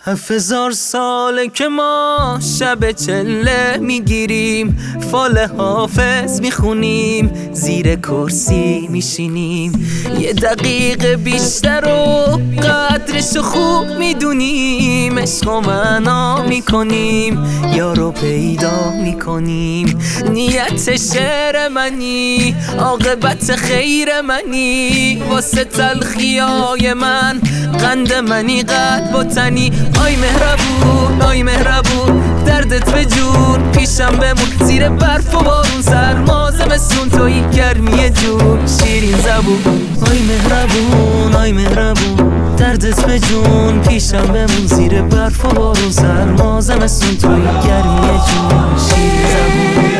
1000 ساله که ما شب چله میگیریم، فال حافظ میخونیم، زیر کرسی میشینیم. یه دقیقه بیشتر و قدرشو خوب میدونیم. عشق و معنا میکنیم، یارو پیدا میکنیم. نیت شعر منی، عاقبت خیر منی. واسه تلخیای من قند منی، قلب و تنی. آی مهربون، آی مهربون، دردت به جون پیشم بمون. زیر برف و بارون، سرما زمستون، توی گرمی جون، شیرین زبون. آی مهربون، آی مهربون، دردت به جون پیشم بمون. زیر برف و بارون، سرما زمستون، توی گرمی جون، شیرین زبون.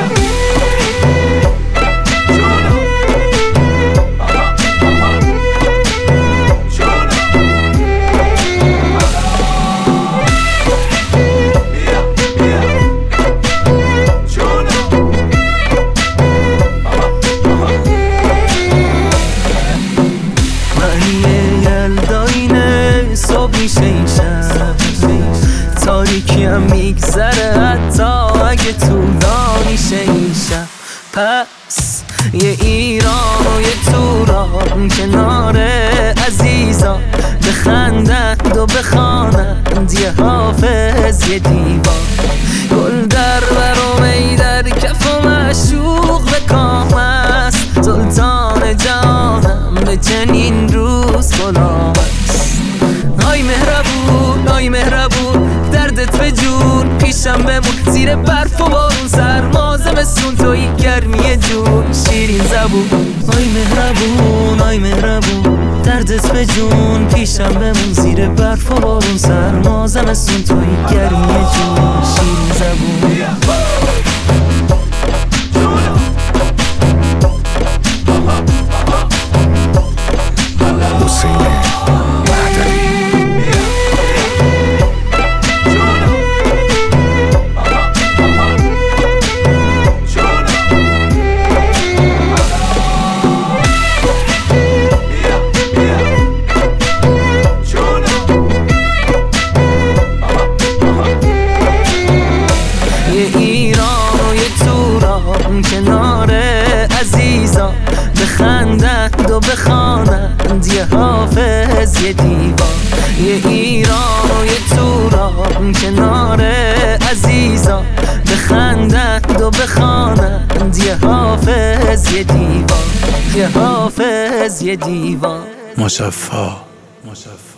میشه این شب تاریکی هم میگذره، حتی اگه طولانی شه این شب. پس یه ایران و یه توران کنار عزیزان، بخندند و بخوانند یه حافظ یه دیوان. گل در بر و می در کف و معشوق به کام است. سلطان جانم به چنین روز غلام است. آی مهربون، آی مهربون، دردت به جون پیشم بمون. زیر برف و بارون، سرما زمستون، توی گرمی جون، شیرین زبون. آی مهربون، آی مهربون، دردت به جون پیشم بمون. زیر برف و بارون، سرما زمستون، توی گرمی جون، شیرین زبون. کنار عزیزان، بخندند و بخوانند یه حافظ یه دیوان. یه ایران و یه توران کنار عزیزان، بخندند و بخوانند یه حافظ یه دیوان. یه حافظ یه دیوان. مصفا